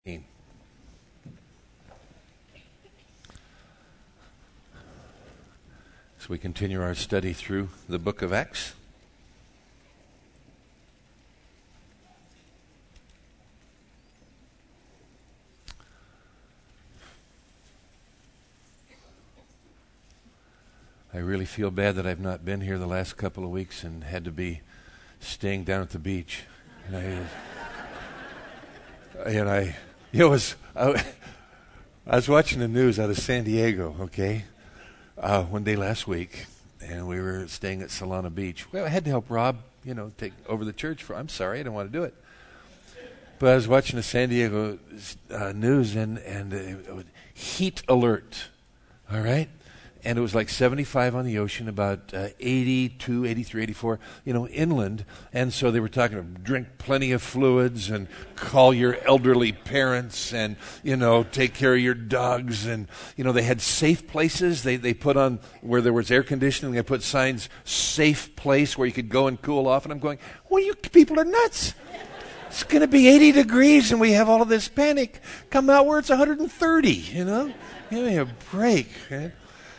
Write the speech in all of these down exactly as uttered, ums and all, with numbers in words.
As we continue our study through the book of Acts, I really feel bad that I've not been here the last couple of weeks and had to be staying down at the beach. And I, and I you know, was, I, I was watching the news out of San Diego, okay, uh, one day last week, and we were staying at Solana Beach. Well, I had to help Rob, you know, take over the church. For I'm sorry, I didn't want to do it. But I was watching the San Diego uh, news, and, and it, it was heat alert, all right? And it was like seventy-five on the ocean, about uh, eighty-two, eighty-three, eighty-four, you know, inland. And so they were talking to drink plenty of fluids and call your elderly parents and, you know, take care of your dogs. And, you know, they had safe places. They they put on, where there was air conditioning, they put signs, safe place where you could go and cool off. And I'm going, well, you people are nuts. It's going to be eighty degrees and we have all of this panic. Come out where it's one hundred thirty, you know. Give me a break, right?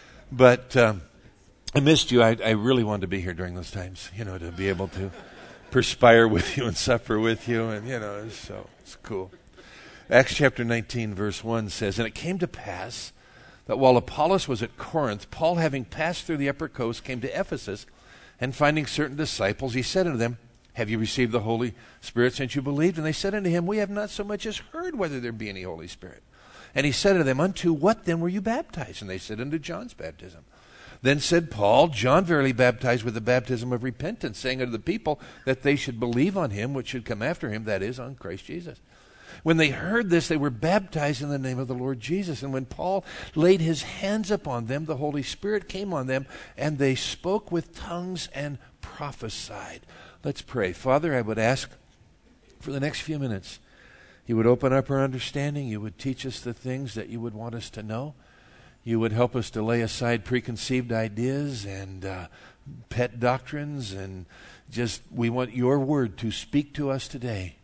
But um, I missed you. I, I really wanted to be here during those times, you know, to be able to perspire with you and suffer with you. And, you know, it's, so it's cool. Acts chapter nineteen, verse one says, "And it came to pass that while Apollos was at Corinth, Paul, having passed through the upper coast, came to Ephesus, and finding certain disciples, he said unto them, Have you received the Holy Spirit since you believed? And they said unto him, We have not so much as heard whether there be any Holy Spirit. And he said unto them, Unto what then were you baptized? And they said, Unto John's baptism. Then said Paul, John verily baptized with the baptism of repentance, saying unto the people that they should believe on him which should come after him, that is, on Christ Jesus. When they heard this, they were baptized in the name of the Lord Jesus. And when Paul laid his hands upon them, the Holy Spirit came on them, and they spoke with tongues and prophesied." Let's pray. Father, I would ask for the next few minutes, you would open up our understanding. You would teach us the things that you would want us to know. You would help us to lay aside preconceived ideas and uh, pet doctrines. And just, we want your word to speak to us today,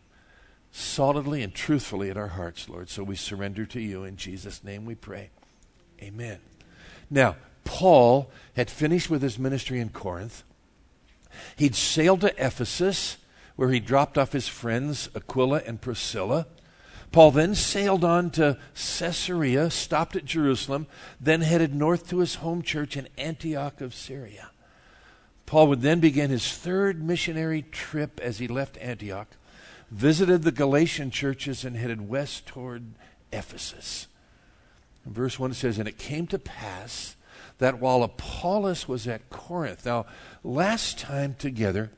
solidly and truthfully in our hearts, Lord. So we surrender to you. In Jesus' name we pray. Amen. Now, Paul had finished with his ministry in Corinth. He'd sailed to Ephesus, where he dropped off his friends Aquila and Priscilla. Paul then sailed on to Caesarea, stopped at Jerusalem, then headed north to his home church in Antioch of Syria. Paul would then begin his third missionary trip as he left Antioch, visited the Galatian churches, and headed west toward Ephesus. In verse one it says, "And it came to pass that while Apollos was at Corinth." Now, last time together,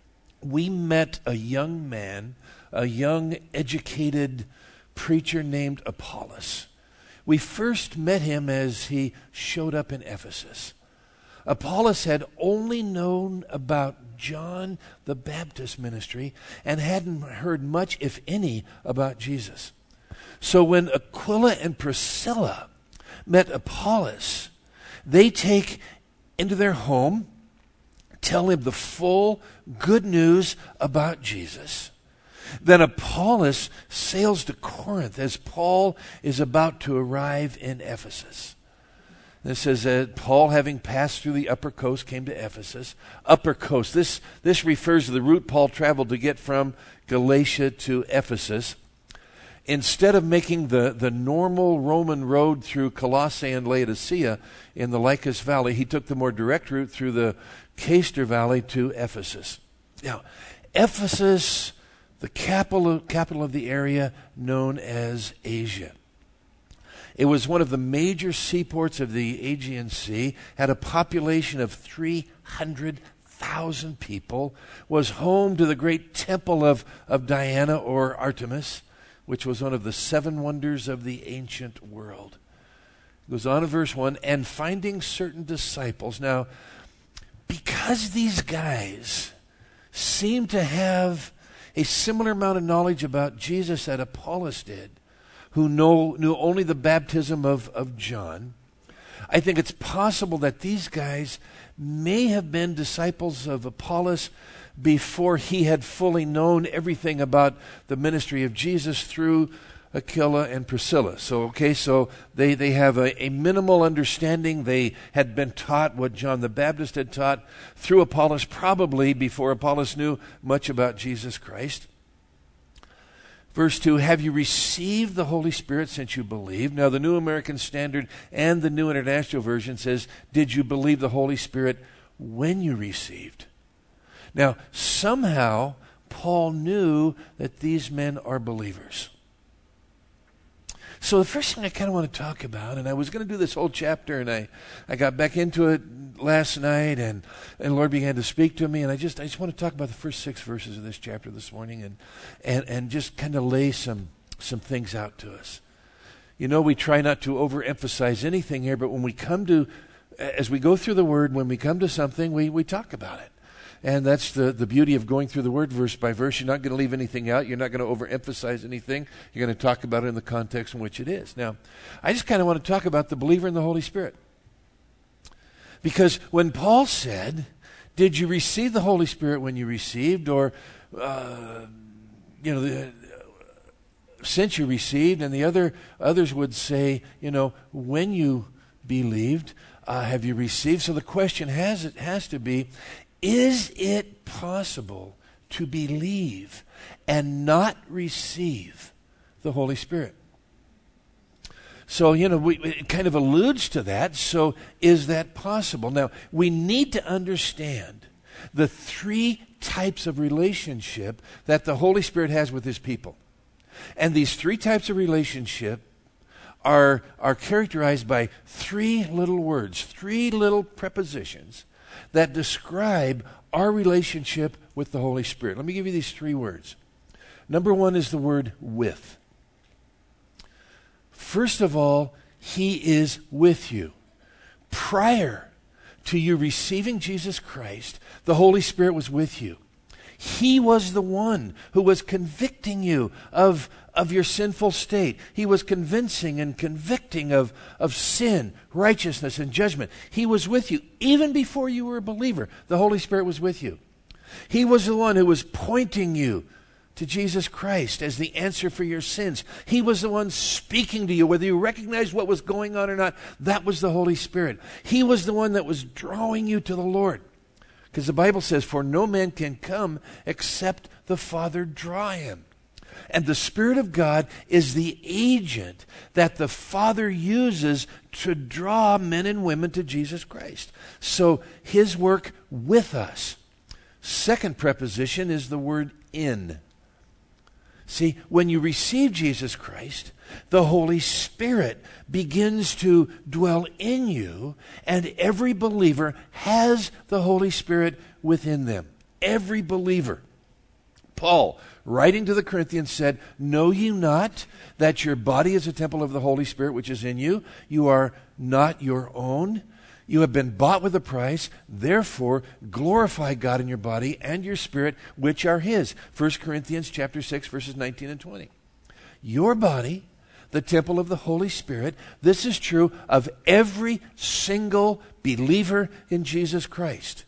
we met a young man, a young educated preacher named Apollos. We first met him as he showed up in Ephesus. Apollos had only known about John the Baptist ministry and hadn't heard much, if any, about Jesus. So when Aquila and Priscilla met Apollos, they take into their home, tell him the full good news about Jesus. Then Apollos sails to Corinth as Paul is about to arrive in Ephesus. It says that Paul, having passed through the upper coast, came to Ephesus. Upper coast, this, this refers to the route Paul traveled to get from Galatia to Ephesus. Instead of making the, the normal Roman road through Colossae and Laodicea in the Lycus Valley, he took the more direct route through the Caister Valley to Ephesus. Now, Ephesus, the capital, capital of the area known as Asia. It was one of the major seaports of the Aegean Sea, had a population of three hundred thousand people, was home to the great temple of, of Diana or Artemis, which was one of the seven wonders of the ancient world. It goes on in verse one, "And finding certain disciples." Now, because these guys seem to have a similar amount of knowledge about Jesus that Apollos did, who know, knew only the baptism of, of John, I think it's possible that these guys may have been disciples of Apollos before he had fully known everything about the ministry of Jesus through Aquila, and Priscilla. So, okay, so they, they have a, a minimal understanding. They had been taught what John the Baptist had taught through Apollos, probably before Apollos knew much about Jesus Christ. Verse two, have you received the Holy Spirit since you believed? Now, the New American Standard and the New International Version says, did you believe the Holy Spirit when you received? Now, somehow, Paul knew that these men are believers. So the first thing I kind of want to talk about, and I was going to do this whole chapter, and I, I got back into it last night, and, and the Lord began to speak to me, and I just I just want to talk about the first six verses of this chapter this morning, and and, and just kind of lay some some things out to us. You know, we try not to overemphasize anything here, but when we come to, as we go through the Word, when we come to something, we, we talk about it. And that's the, the beauty of going through the Word verse by verse. You're not going to leave anything out. You're not going to overemphasize anything. You're going to talk about it in the context in which it is. Now, I just kind of want to talk about the believer in the Holy Spirit. Because when Paul said, did you receive the Holy Spirit when you received? Or, uh, you know, the, since you received. And the other others would say, you know, when you believed, uh, have you received? So the question has it has to be, is it possible to believe and not receive the Holy Spirit? So, you know, we, it kind of alludes to that. So, is that possible? Now, we need to understand the three types of relationship that the Holy Spirit has with His people. And these three types of relationship are, are characterized by three little words, three little prepositions that describe our relationship with the Holy Spirit. Let me give you these three words. Number one is the word with. First of all, He is with you. Prior to you receiving Jesus Christ, the Holy Spirit was with you. He was the one who was convicting you of, of your sinful state. He was convincing and convicting of, of sin, righteousness, and judgment. He was with you. Even before you were a believer, the Holy Spirit was with you. He was the one who was pointing you to Jesus Christ as the answer for your sins. He was the one speaking to you, whether you recognized what was going on or not. That was the Holy Spirit. He was the one that was drawing you to the Lord. Because the Bible says, for no man can come except the Father draw him. And the Spirit of God is the agent that the Father uses to draw men and women to Jesus Christ. So His work with us. Second preposition is the word in. See, when you receive Jesus Christ, the Holy Spirit begins to dwell in you, and every believer has the Holy Spirit within them. Every believer. Paul, writing to the Corinthians, said, know you not that your body is a temple of the Holy Spirit which is in you? You are not your own. You have been bought with a price. Therefore, glorify God in your body and your spirit, which are His. First Corinthians chapter six, verses nineteen and twenty. Your body, the temple of the Holy Spirit. This is true of every single believer in Jesus Christ.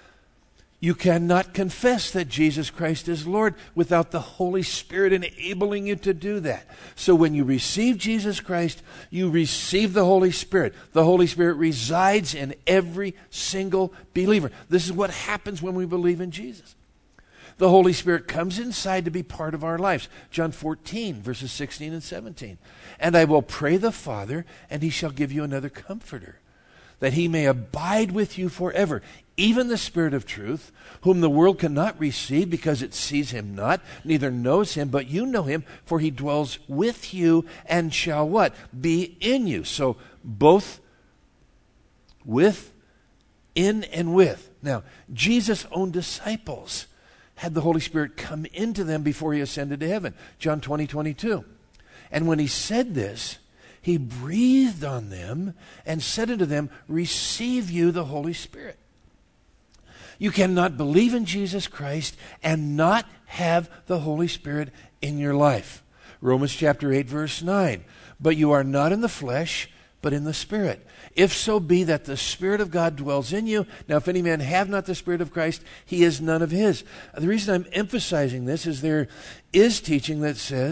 You cannot confess that Jesus Christ is Lord without the Holy Spirit enabling you to do that. So when you receive Jesus Christ, you receive the Holy Spirit. The Holy Spirit resides in every single believer. This is what happens when we believe in Jesus. The Holy Spirit comes inside to be part of our lives. John fourteen, verses sixteen and seventeen. And I will pray the Father, and He shall give you another Comforter, that He may abide with you forever, even the Spirit of truth, whom the world cannot receive because it sees Him not, neither knows Him, but you know Him, for He dwells with you and shall what? Be in you. So both with, in, and with. Now, Jesus' own disciples had the Holy Spirit come into them before He ascended to heaven. John twenty, twenty-two. And when He said this, He breathed on them and said unto them, receive you the Holy Spirit. You cannot believe in Jesus Christ and not have the Holy Spirit in your life. Romans chapter eight, verse nine. But you are not in the flesh, but in the Spirit. If so be that the Spirit of God dwells in you. Now, if any man have not the Spirit of Christ, he is none of His. The reason I'm emphasizing this is there is teaching that says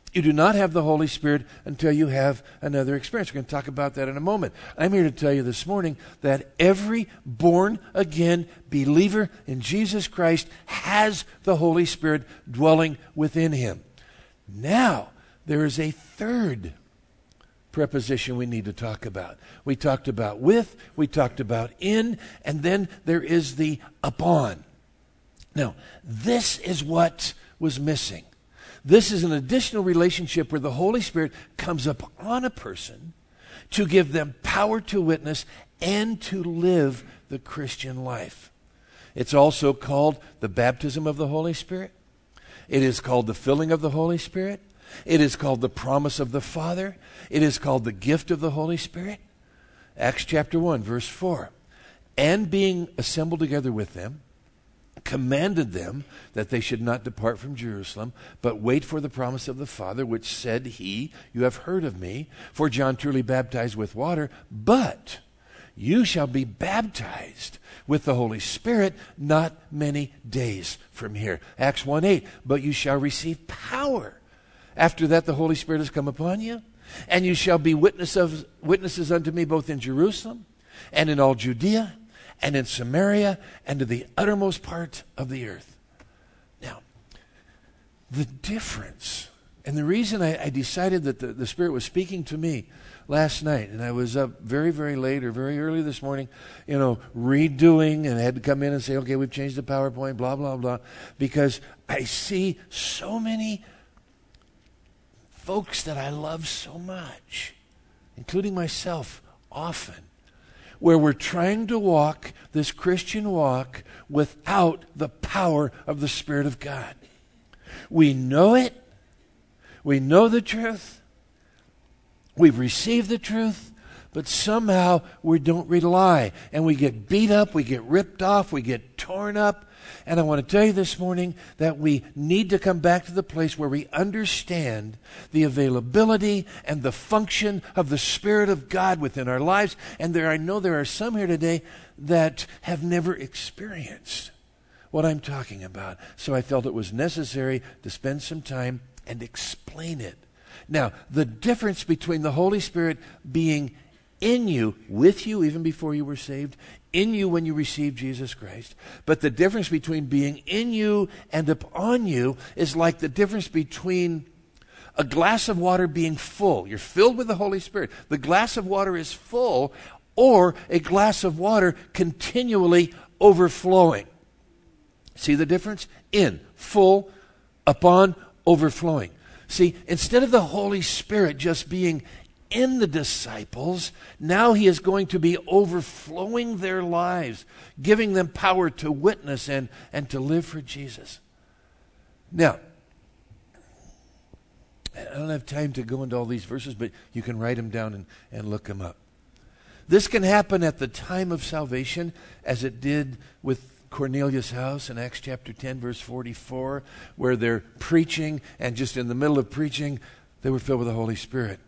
You do not have the Holy Spirit until you have another experience. We're going to talk about that in a moment. I'm here to tell you this morning that every born-again believer in Jesus Christ has the Holy Spirit dwelling within him. Now, there is a third preposition we need to talk about. We talked about with, we talked about in, and then there is the upon. Now, this is what was missing. This is an additional relationship where the Holy Spirit comes upon a person to give them power to witness and to live the Christian life. It's also called the baptism of the Holy Spirit. It is called the filling of the Holy Spirit. It is called the promise of the Father. It is called the gift of the Holy Spirit. Acts chapter one, verse four. And being assembled together with them, commanded them that they should not depart from Jerusalem, but wait for the promise of the Father, which said he, you have heard of me, for John truly baptized with water, but you shall be baptized with the Holy Spirit not many days from here. Acts one eight, but you shall receive power. After that the Holy Spirit has come upon you, and you shall be witness of, witnesses unto me both in Jerusalem and in all Judea and in Samaria, and to the uttermost part of the earth. Now, the difference, and the reason I, I decided that the, the Spirit was speaking to me last night, and I was up very, very late or very early this morning, you know, redoing, and I had to come in and say, okay, we've changed the PowerPoint, blah, blah, blah, because I see so many folks that I love so much, including myself often, where we're trying to walk this Christian walk without the power of the Spirit of God. We know it. We know the truth. We've received the truth, but somehow we don't rely. And we get beat up, we get ripped off, we get torn up. And I want to tell you this morning that we need to come back to the place where we understand the availability and the function of the Spirit of God within our lives. And there, I know there are some here today that have never experienced what I'm talking about. So I felt it was necessary to spend some time and explain it. Now, the difference between the Holy Spirit being in you, with you even before you were saved, in you when you received Jesus Christ. But the difference between being in you and upon you is like the difference between a glass of water being full. You're filled with the Holy Spirit. The glass of water is full, or a glass of water continually overflowing. See the difference? In, full, upon, overflowing. See, instead of the Holy Spirit just being in the disciples, now he is going to be overflowing their lives, giving them power to witness and, and to live for Jesus. Now, I don't have time to go into all these verses, but you can write them down and, and look them up. This can happen at the time of salvation, as it did with Cornelius' house in Acts chapter ten, verse forty-four, where they're preaching, and just in the middle of preaching, they were filled with the Holy Spirit.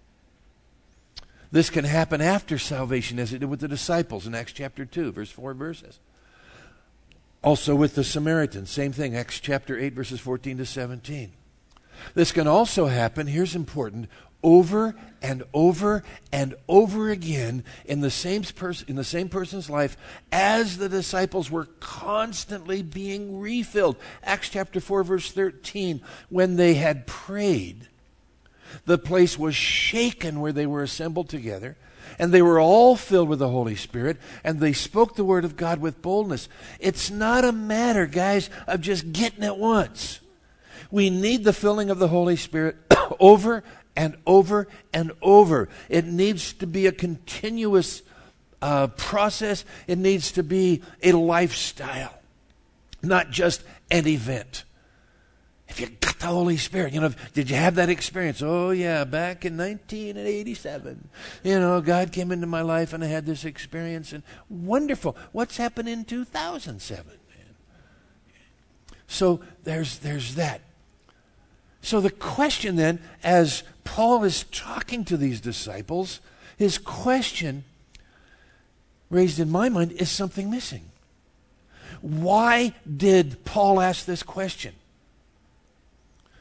This can happen after salvation, as it did with the disciples in Acts chapter two, verse four verses. Also with the Samaritans, same thing, Acts chapter eight, verses fourteen to seventeen. This can also happen, here's important, over and over and over again in the same person, in the same person's life, as the disciples were constantly being refilled. Acts chapter four, verse thirteen, when they had prayed, the place was shaken where they were assembled together, and they were all filled with the Holy Spirit, and they spoke the word of God with boldness. It's not a matter, guys, of just getting it once. We need the filling of the Holy Spirit over and over and over. It needs to be a continuous uh, process. It needs to be a lifestyle, not just an event. If you got the Holy Spirit, you know, did you have that experience? Oh, yeah, back in nineteen eighty-seven, you know, God came into my life and I had this experience, and wonderful. What's happened in two thousand seven? Man? So there's there's that. So the question then, as Paul is talking to these disciples, his question raised in my mind is something missing. Why did Paul ask this question?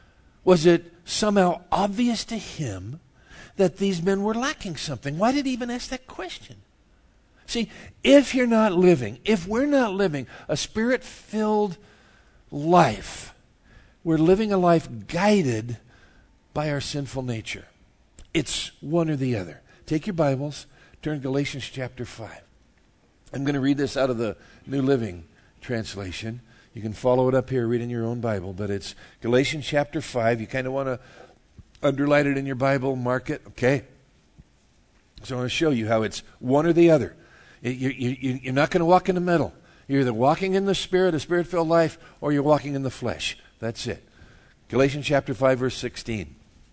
Was it somehow obvious to him that these men were lacking something? Why did he even ask that question? See, if you're not living, if we're not living a Spirit-filled life, we're living a life guided by our sinful nature. It's one or the other. Take your Bibles, turn to Galatians chapter five. I'm going to read this out of the New Living Translation. You can follow it up here, read in your own Bible, but it's Galatians chapter five. You kind of want to underline it in your Bible, mark it, okay? So I want to show you how it's one or the other. You, you, you're not going to walk in the middle. You're either walking in the Spirit, a Spirit-filled life, or you're walking in the flesh. That's it. Galatians chapter five, verse sixteen.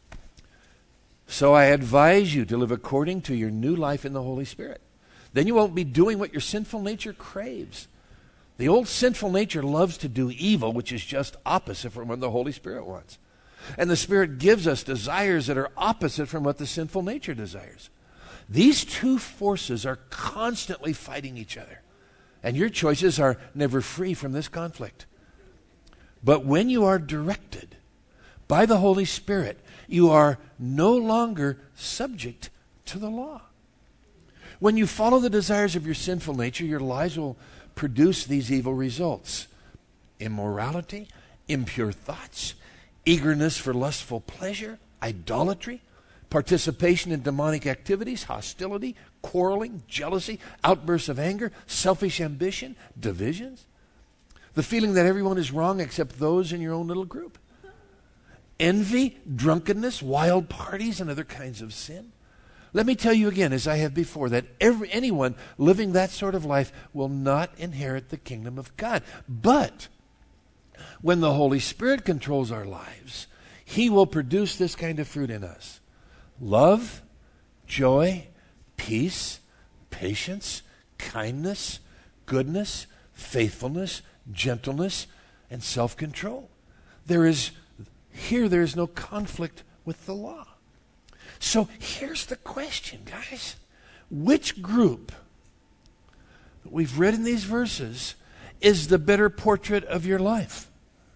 So I advise you to live according to your new life in the Holy Spirit. Then you won't be doing what your sinful nature craves. The old sinful nature loves to do evil, which is just opposite from what the Holy Spirit wants. And the Spirit gives us desires that are opposite from what the sinful nature desires. These two forces are constantly fighting each other. And your choices are never free from this conflict. But when you are directed by the Holy Spirit, you are no longer subject to the law. When you follow the desires of your sinful nature, your lives will produce these evil results: immorality, impure thoughts, eagerness for lustful pleasure, idolatry, participation in demonic activities, hostility, quarreling, jealousy, outbursts of anger, selfish ambition, divisions, the feeling that everyone is wrong except those in your own little group, envy, drunkenness, wild parties, and other kinds of sin. Let me tell you again, as I have before, that every, anyone living that sort of life will not inherit the kingdom of God. But when the Holy Spirit controls our lives, He will produce this kind of fruit in us: love, joy, peace, patience, kindness, goodness, faithfulness, gentleness, and self-control. There is, here there is no conflict with the law. So here's the question, guys. Which group that we've read in these verses is the better portrait of your life?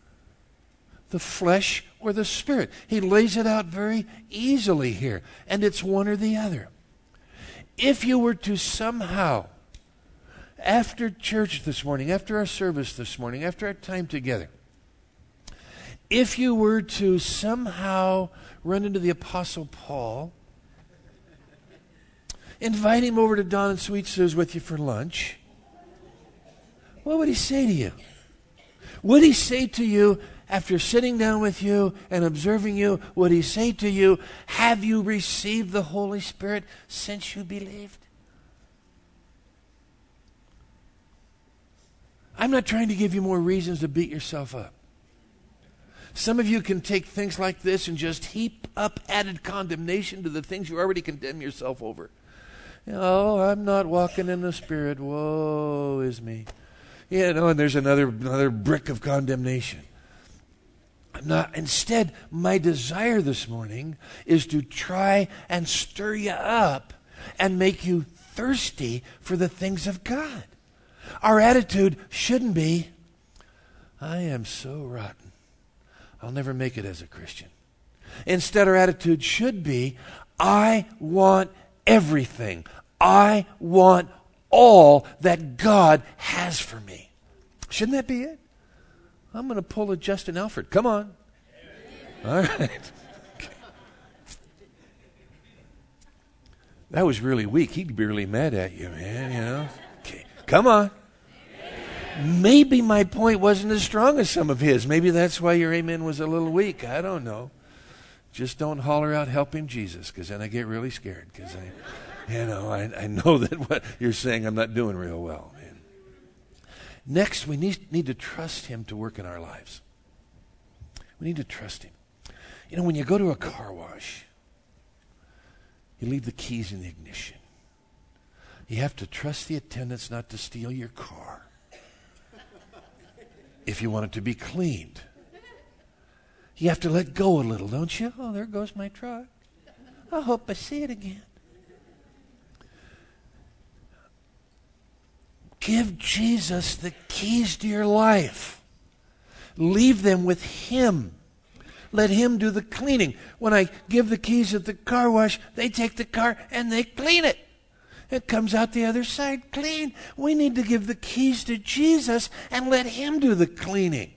The flesh or the Spirit? He lays it out very easily here, and it's one or the other. If you were to somehow, after church this morning, after our service this morning, after our time together, if you were to somehow run into the Apostle Paul, invite him over to Don and Sweet Sue's with you for lunch, what would he say to you? Would he say to you, after sitting down with you and observing you, would he say to you, have you received the Holy Spirit since you believed? I'm not trying to give you more reasons to beat yourself up. Some of you can take things like this and just heap up added condemnation to the things you already condemn yourself over. Oh, I'm not walking in the Spirit. Woe is me. You know, and there's another another brick of condemnation. I'm not. Instead, my desire this morning is to try and stir you up and make you thirsty for the things of God. Our attitude shouldn't be, I am so rotten, I'll never make it as a Christian. Instead, our attitude should be, I want everything. I want all that God has for me. Shouldn't that be it? I'm going to pull a Justin Alford. Come on. All right. That was really weak. He'd be really mad at you, man, you know. Okay. Come on. Maybe my point wasn't as strong as some of his. Maybe that's why your amen was a little weak. I don't know. Just don't holler out, help him, Jesus, because then I get really scared. Because I, you know, I, I know that what you're saying I'm not doing real well. Man. Next, we need, need to trust him to work in our lives. We need to trust him. You know, when you go to a car wash, you leave the keys in the ignition. You have to trust the attendants not to steal your car if you want it to be cleaned. You have to let go a little, don't you? Oh, there goes my truck. I hope I see it again. Give Jesus the keys to your life. Leave them with him. let him do the cleaning. When I give the keys at the car wash, they take the car and they clean it. It comes out the other side clean. We need to give the keys to Jesus and let him do the cleaning.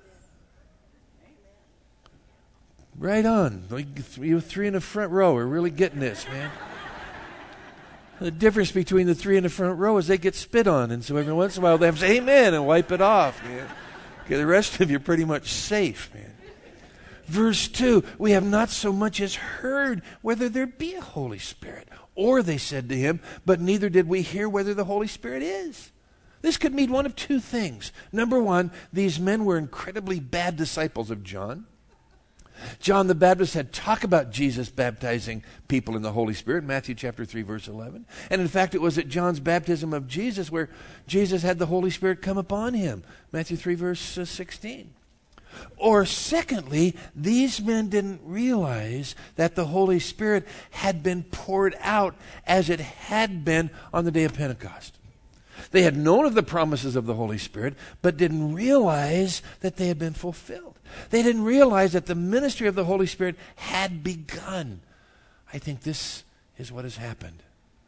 Right on. You three in the front row are really getting this, man. The difference between the three in the front row is they get spit on, and so every once in a while they have to say amen and wipe it off, man. Okay, the rest of you are pretty much safe, man. Verse two, we have not so much as heard whether there be a Holy Spirit. Or they said to him, but neither did we hear whether the Holy Spirit is. This could mean one of two things. Number one, these men were incredibly bad disciples of John. John the Baptist had talked about Jesus baptizing people in the Holy Spirit, Matthew chapter three, verse eleven. And in fact, it was at John's baptism of Jesus where Jesus had the Holy Spirit come upon him, Matthew three, verse sixteen. Or secondly, these men didn't realize that the Holy Spirit had been poured out as it had been on the day of Pentecost. They had known of the promises of the Holy Spirit, but didn't realize that they had been fulfilled. They didn't realize that the ministry of the Holy Spirit had begun. I think this is what has happened.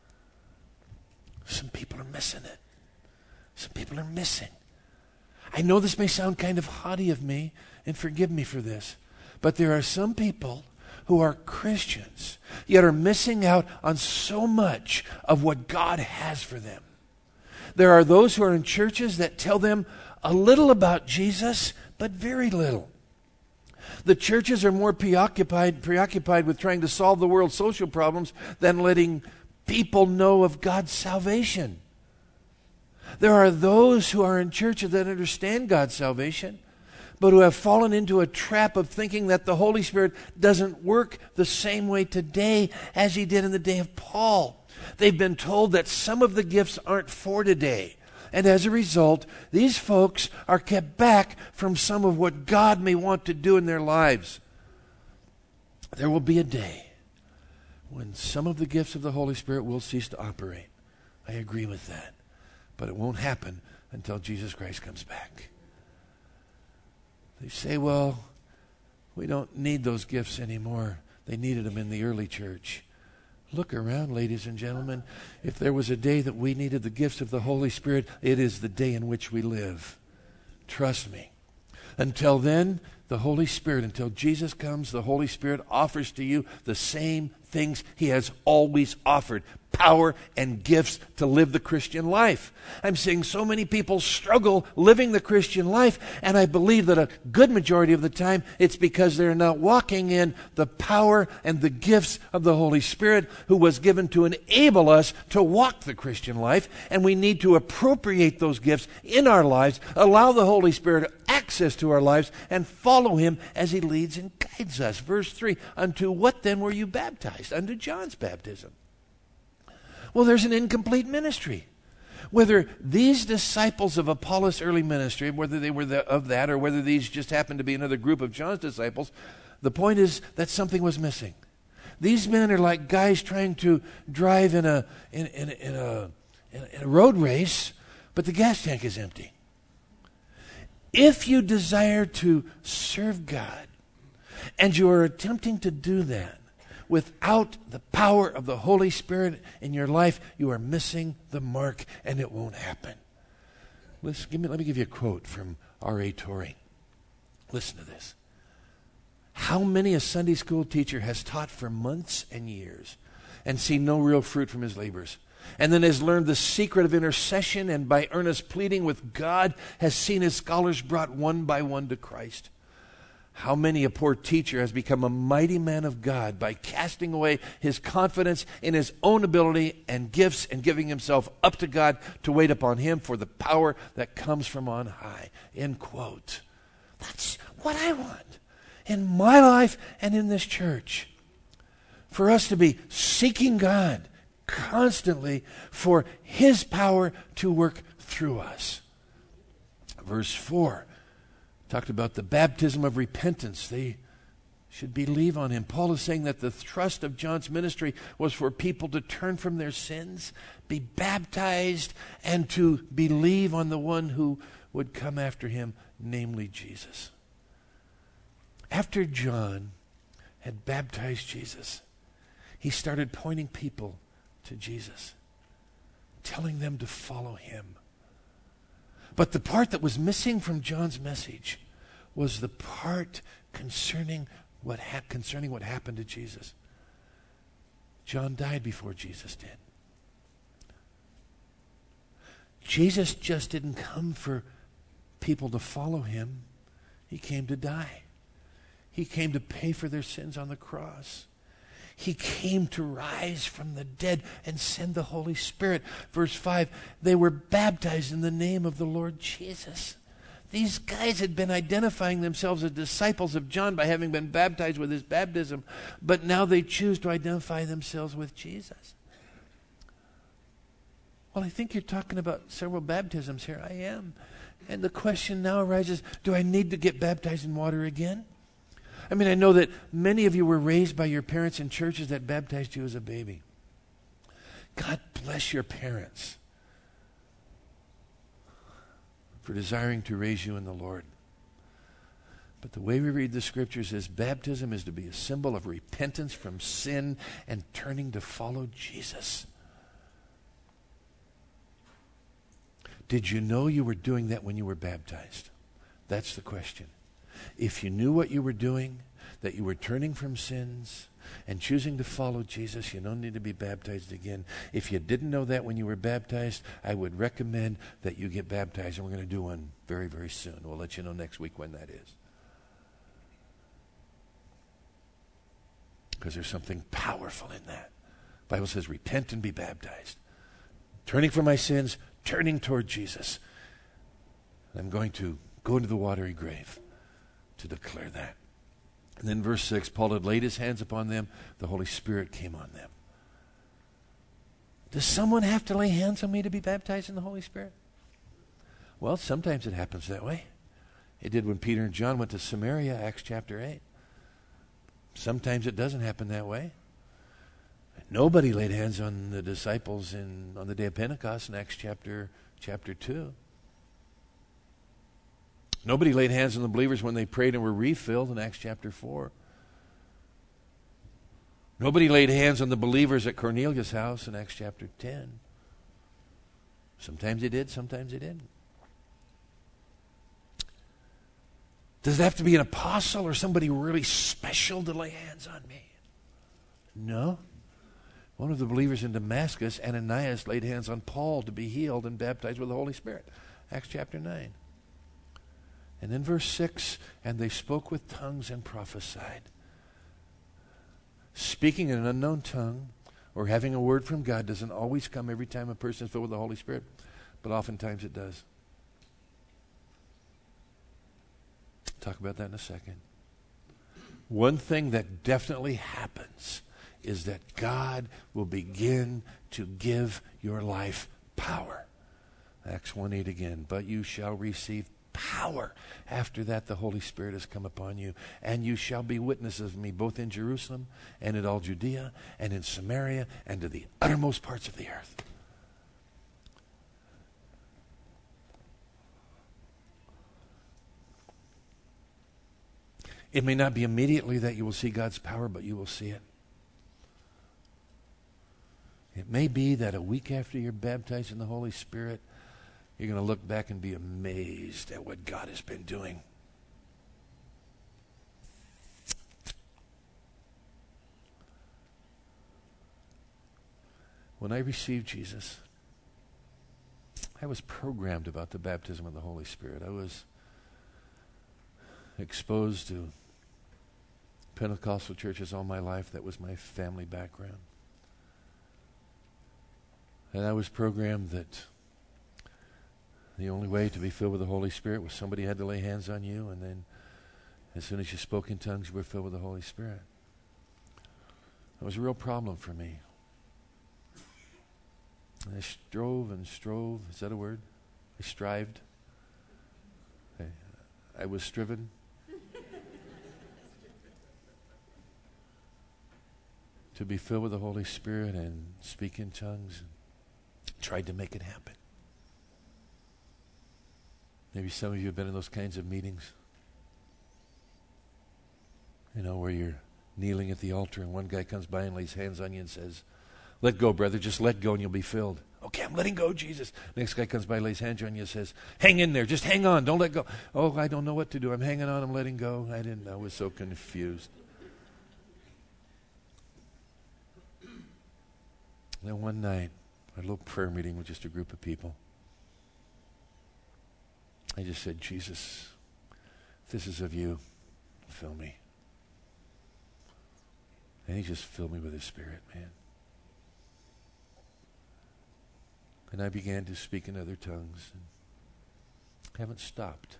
Some people are missing it. Some people are missing. I know this may sound kind of haughty of me, and forgive me for this, but there are some people who are Christians, yet are missing out on so much of what God has for them. There are those who are in churches that tell them a little about Jesus, but very little. The churches are more preoccupied, preoccupied with trying to solve the world's social problems than letting people know of God's salvation. There are those who are in churches that understand God's salvation, but who have fallen into a trap of thinking that the Holy Spirit doesn't work the same way today as he did in the day of Paul. They've been told that some of the gifts aren't for today. And as a result, these folks are kept back from some of what God may want to do in their lives. There will be a day when some of the gifts of the Holy Spirit will cease to operate. I agree with that. But it won't happen until Jesus Christ comes back. They say, well, we don't need those gifts anymore. They needed them in the early church. Look around, ladies and gentlemen. If there was a day that we needed the gifts of the Holy Spirit, it is the day in which we live. Trust me. Until then, the Holy Spirit, until Jesus comes, the Holy Spirit offers to you the same things he has always offered. Power and gifts to live the Christian life. I'm seeing so many people struggle living the Christian life, and I believe that a good majority of the time it's because they're not walking in the power and the gifts of the Holy Spirit, who was given to enable us to walk the Christian life, and we need to appropriate those gifts in our lives, allow the Holy Spirit access to our lives, and follow him as he leads and guides us. Verse three, unto what then were you baptized? Unto John's baptism. Well, there's an incomplete ministry. Whether these disciples of Apollos' early ministry, whether they were the, of that, or whether these just happened to be another group of John's disciples, the point is that something was missing. These men are like guys trying to drive in a in, in, in, a, in, a, in a road race, but the gas tank is empty. If you desire to serve God, and you are attempting to do that, without the power of the Holy Spirit in your life, you are missing the mark, and it won't happen. Listen, give me, let me give you a quote from R A Torrey. Listen to this. How many a Sunday school teacher has taught for months and years and seen no real fruit from his labors, and then has learned the secret of intercession, and by earnest pleading with God has seen his scholars brought one by one to Christ? How many a poor teacher has become a mighty man of God by casting away his confidence in his own ability and gifts and giving himself up to God to wait upon him for the power that comes from on high. End quote. That's what I want in my life and in this church. For us to be seeking God constantly for his power to work through us. Verse four. Talked about the baptism of repentance. They should believe on him. Paul is saying that the thrust of John's ministry was for people to turn from their sins, be baptized, and to believe on the one who would come after him, namely Jesus. After John had baptized Jesus, he started pointing people to Jesus, telling them to follow him. But the part that was missing from John's message was the part concerning what ha- concerning what happened to Jesus. John died before Jesus did. Jesus just didn't come for people to follow him. He came to die. He came to pay for their sins on the cross. He came to rise from the dead and send the Holy Spirit. Verse five, they were baptized in the name of the Lord Jesus. These guys had been identifying themselves as disciples of John by having been baptized with his baptism, but now they choose to identify themselves with Jesus. Well, I think you're talking about several baptisms here. I am. And the question now arises, do I need to get baptized in water again? I mean, I know that many of you were raised by your parents in churches that baptized you as a baby. God bless your parents for desiring to raise you in the Lord. But the way we read the scriptures is baptism is to be a symbol of repentance from sin and turning to follow Jesus. Did you know you were doing that when you were baptized? That's the question. If you knew what you were doing, that you were turning from sins and choosing to follow Jesus, you don't need to be baptized again. If you didn't know that when you were baptized, I would recommend that you get baptized, and we're going to do one very, very soon. We'll let you know next week when that is. Because there's something powerful in that. The Bible says, repent and be baptized. Turning from my sins, turning toward Jesus. I'm going to go into the watery grave to declare that. And then verse six, Paul had laid his hands upon them. The Holy Spirit came on them. Does someone have to lay hands on me to be baptized in the Holy Spirit? Well, sometimes it happens that way. It did when Peter and John went to Samaria, Acts chapter eight. Sometimes it doesn't happen that way. Nobody laid hands on the disciples in on the day of Pentecost in Acts chapter chapter two. Nobody laid hands on the believers when they prayed and were refilled in Acts chapter four. Nobody laid hands on the believers at Cornelius' house in Acts chapter ten. Sometimes they did, sometimes they didn't. Does it have to be an apostle or somebody really special to lay hands on me? No. One of the believers in Damascus, Ananias, laid hands on Paul to be healed and baptized with the Holy Spirit. Acts chapter nine. And then verse six, and they spoke with tongues and prophesied. Speaking in an unknown tongue or having a word from God doesn't always come every time a person is filled with the Holy Spirit, but oftentimes it does. Talk about that in a second. One thing that definitely happens is that God will begin to give your life power. Acts one eight again, but you shall receive power. After that, the Holy Spirit has come upon you, and you shall be witnesses of me both in Jerusalem and in all Judea and in Samaria and to the uttermost parts of the earth. It may not be immediately that you will see God's power, but you will see it. It may be that a week after you're baptized in the Holy Spirit, you're going to look back and be amazed at what God has been doing. When I received Jesus, I was programmed about the baptism of the Holy Spirit. I was exposed to Pentecostal churches all my life. That was my family background. And I was programmed that the only way to be filled with the Holy Spirit was somebody had to lay hands on you, and then as soon as you spoke in tongues, you were filled with the Holy Spirit. It was a real problem for me. And I strove and strove. Is that a word? I strived. I, I was striven. to be filled with the Holy Spirit and speak in tongues. Tried to make it happen. Maybe some of you have been in those kinds of meetings. You know, where you're kneeling at the altar and one guy comes by and lays hands on you and says, let go, brother, just let go and you'll be filled. Okay, I'm letting go, Jesus. Next guy comes by, lays hands on you and says, hang in there, just hang on, don't let go. Oh, I don't know what to do. I'm hanging on, I'm letting go. I didn't know, I was so confused. Then one night, a little prayer meeting with just a group of people, I just said, Jesus, if this is of you, fill me. And he just filled me with his Spirit, man. And I began to speak in other tongues. And haven't stopped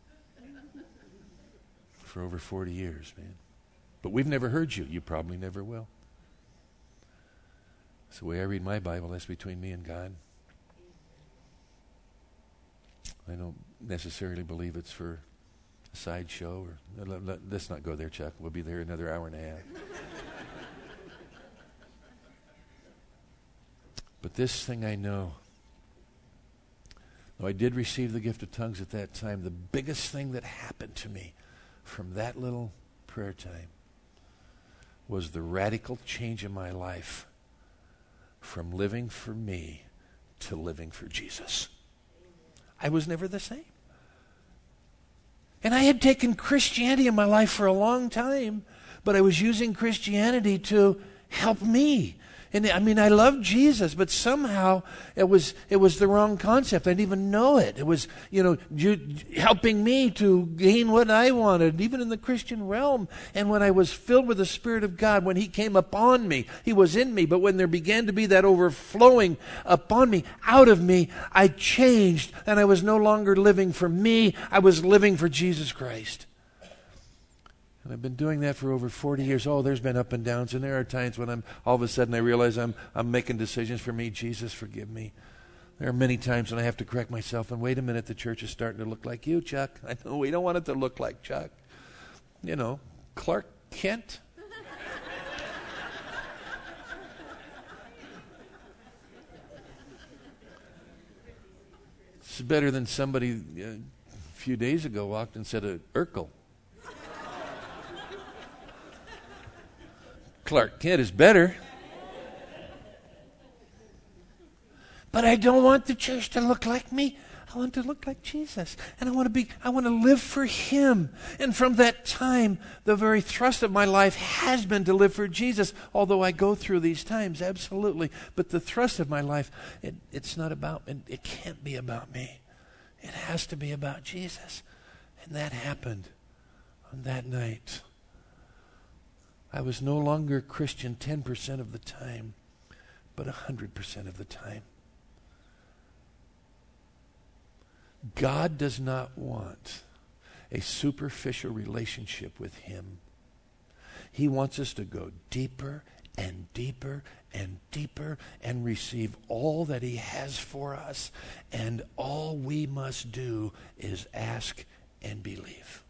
for over forty years, man. But we've never heard you. You probably never will. It's the way I read my Bible. That's between me and God. I don't necessarily believe it's for a sideshow. Or let, let, let's not go there, Chuck. We'll be there another hour and a half. But this thing I know, though I did receive the gift of tongues at that time, the biggest thing that happened to me from that little prayer time was the radical change in my life from living for me to living for Jesus. I was never the same. And I had taken Christianity in my life for a long time, but I was using Christianity to help me. And I mean, I loved Jesus, but somehow it was it was the wrong concept. I didn't even know it. It was, you know, you, helping me to gain what I wanted, even in the Christian realm. And when I was filled with the Spirit of God, when He came upon me, He was in me. But when there began to be that overflowing upon me, out of me, I changed. And I was no longer living for me. I was living for Jesus Christ. And I've been doing that for over forty years. Oh, there's been up and downs, and there are times when I'm all of a sudden I realize I'm I'm making decisions for me. Jesus, forgive me. There are many times when I have to correct myself. And wait a minute, the church is starting to look like you, Chuck. I know we don't want it to look like Chuck. You know, Clark Kent. It's better than somebody uh, a few days ago walked and said, uh, Urkel. Clark Kent is better. But I don't want the church to look like me. I want to look like Jesus. And I want to be, I want to live for Him. And from that time, the very thrust of my life has been to live for Jesus. Although I go through these times, absolutely. But the thrust of my life, it, it's not about, it, it can't be about me. It has to be about Jesus. And that happened on that night. I was no longer a Christian ten percent of the time, but one hundred percent of the time. God does not want a superficial relationship with Him. He wants us to go deeper and deeper and deeper and receive all that He has for us. And all we must do is ask and believe.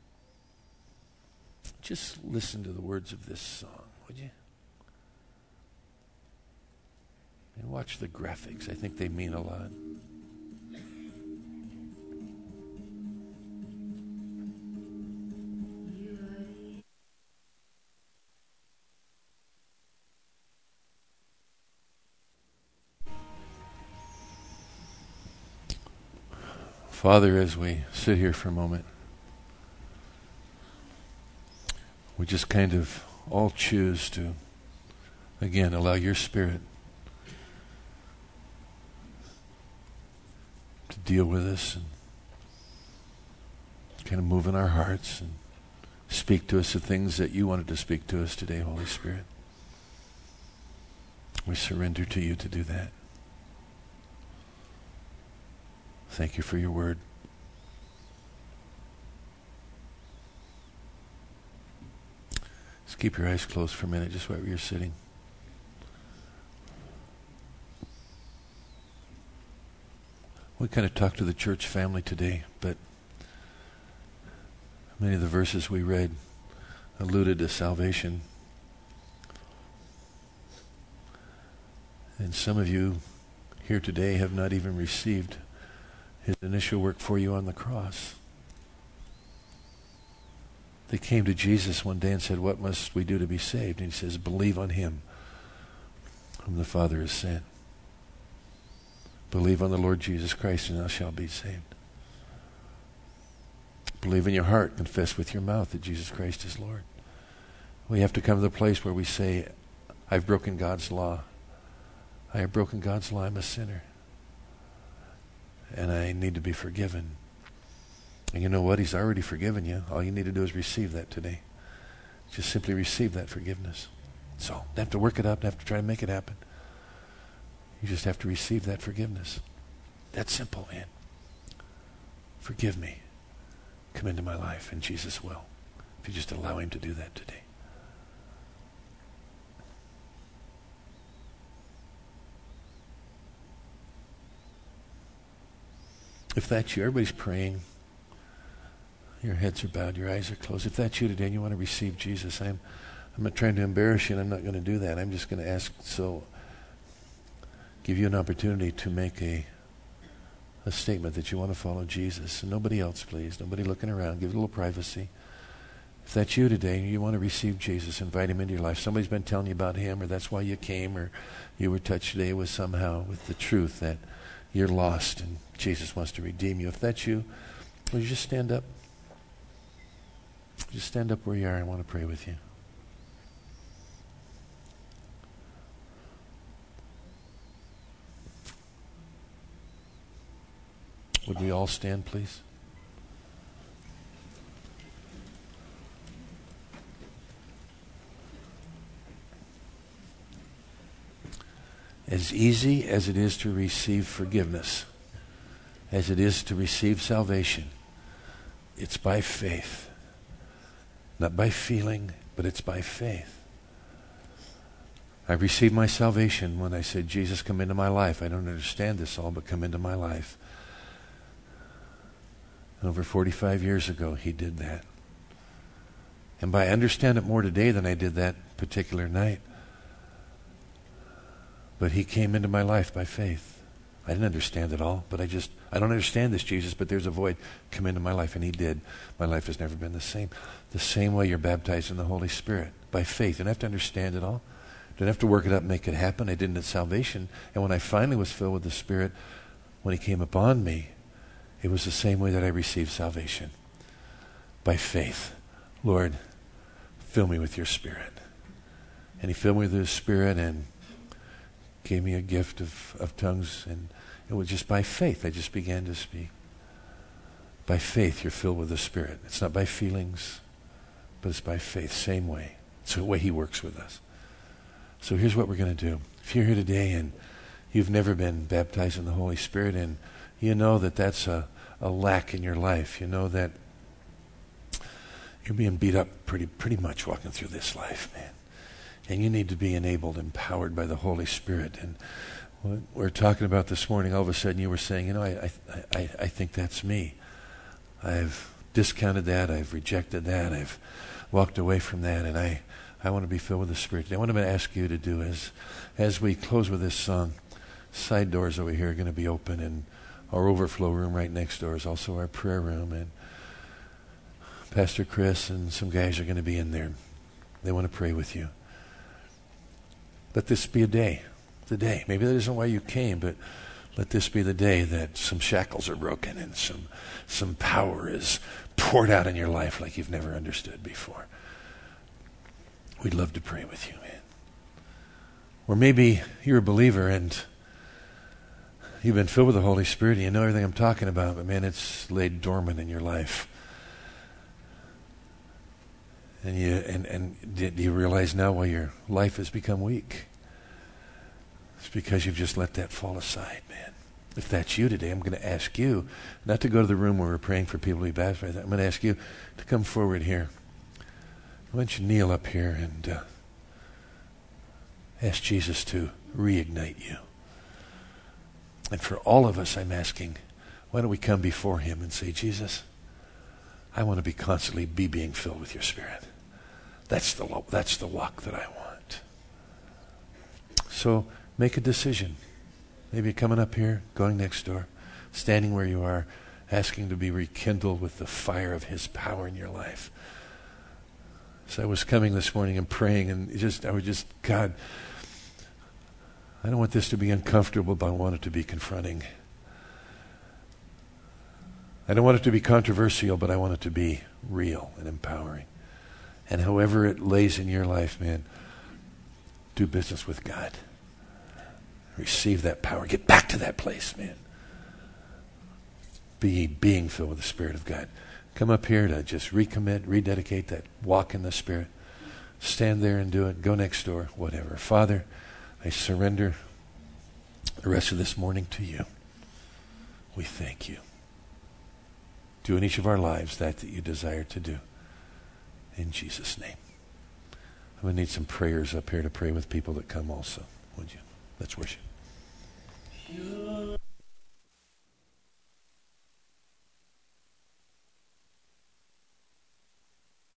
Just listen to the words of this song, would you? And watch the graphics. I think they mean a lot. Father, as we sit here for a moment, we just kind of all choose to, again, allow your Spirit to deal with us and kind of move in our hearts and speak to us the things that you wanted to speak to us today, Holy Spirit. We surrender to you to do that. Thank you for your word. Just keep your eyes closed for a minute, just wherever you're sitting. We kind of talked to the church family today, but many of the verses we read alluded to salvation. And some of you here today have not even received His initial work for you on the cross. They came to Jesus one day and said, what must we do to be saved? And he says, believe on him whom the Father has sent. Believe on the Lord Jesus Christ and thou shalt be saved. Believe in your heart, confess with your mouth that Jesus Christ is Lord. We have to come to the place where we say, I've broken God's law. I have broken God's law. I'm a sinner. And I need to be forgiven. And you know what? He's already forgiven you. All you need to do is receive that today. Just simply receive that forgiveness. So, don't have to work it up, don't have to try to make it happen. You just have to receive that forgiveness. That's simple, man. Forgive me. Come into my life, and Jesus will. If you just allow him to do that today. If that's you, everybody's praying. Your heads are bowed, your eyes are closed. If that's you today and you want to receive Jesus, I'm, I'm not trying to embarrass you, and I'm not going to do that. I'm just going to ask, so give you an opportunity to make a a statement that you want to follow Jesus. And nobody else, please. Nobody looking around. Give it a little privacy. If that's you today and you want to receive Jesus, invite him into your life. Somebody's been telling you about him, or that's why you came, or you were touched today with somehow with the truth that you're lost and Jesus wants to redeem you. If that's you, will you just stand up? Just stand up where you are. I want to pray with you. Would we all stand, please? As easy as it is to receive forgiveness, as it is to receive salvation, it's by faith. Not by feeling, but it's by faith. I received my salvation when I said, Jesus, come into my life. I don't understand this all, but come into my life. Over forty-five years ago, he did that. And by I understand it more today than I did that particular night. But he came into my life by faith. I didn't understand it all, but I just, I don't understand this, Jesus, but there's a void. Come into my life, and he did. My life has never been the same. The same way you're baptized in the Holy Spirit, by faith. You don't have to understand it all. You don't have to work it up and make it happen. I didn't at salvation. And when I finally was filled with the Spirit, when he came upon me, it was the same way that I received salvation. By faith. Lord, fill me with your Spirit. And he filled me with his Spirit and gave me a gift of, of tongues. And it was just by faith I just began to speak. By faith you're filled with the Spirit. It's not by feelings, but it's by faith. Same way. It's the way he works with us. So here's what we're going to do. If you're here today and you've never been baptized in the Holy Spirit, and you know that that's a, a lack in your life. You know that you're being beat up pretty pretty much walking through this life, man. And you need to be enabled, empowered by the Holy Spirit. And what we're talking about this morning, all of a sudden you were saying, you know, I, I, I, I think that's me. I've discounted that. I've rejected that. I've walked away from that. And I, I want to be filled with the Spirit today. I want to ask you to do is, as we close with this song, side doors over here are going to be open, and our overflow room right next door is also our prayer room. And Pastor Chris and some guys are going to be in there. They want to pray with you. Let this be a day. The day. Maybe that isn't why you came, but let this be the day that some shackles are broken and some some power is poured out in your life like you've never understood before. We'd love to pray with you, man. Or maybe you're a believer and you've been filled with the Holy Spirit and you know everything I'm talking about, but man, it's laid dormant in your life. And you and, and do you realize now why your life has become weak? It's because you've just let that fall aside, man. If that's you today, I'm going to ask you not to go to the room where we're praying for people to be baptized. I'm going to ask you to come forward here. Why don't you kneel up here and uh, ask Jesus to reignite you. And for all of us, I'm asking, why don't we come before him and say, Jesus, I want to be constantly be being filled with your Spirit. That's the that's the walk that I want. So make a decision. Maybe coming up here, going next door, standing where you are, asking to be rekindled with the fire of his power in your life. So I was coming this morning and praying, and it just I was just, God, I don't want this to be uncomfortable, but I want it to be confronting. I don't want it to be controversial, but I want it to be real and empowering. And however it lays in your life, man, do business with God. Receive that power. Get back to that place, man. Be being filled with the Spirit of God. Come up here to just recommit, rededicate that walk in the Spirit. Stand there and do it. Go next door, whatever. Father, I surrender the rest of this morning to you. We thank you. Do in each of our lives that that you desire to do. In Jesus' name. I'm going to need some prayers up here to pray with people that come also. Would you? Let's worship.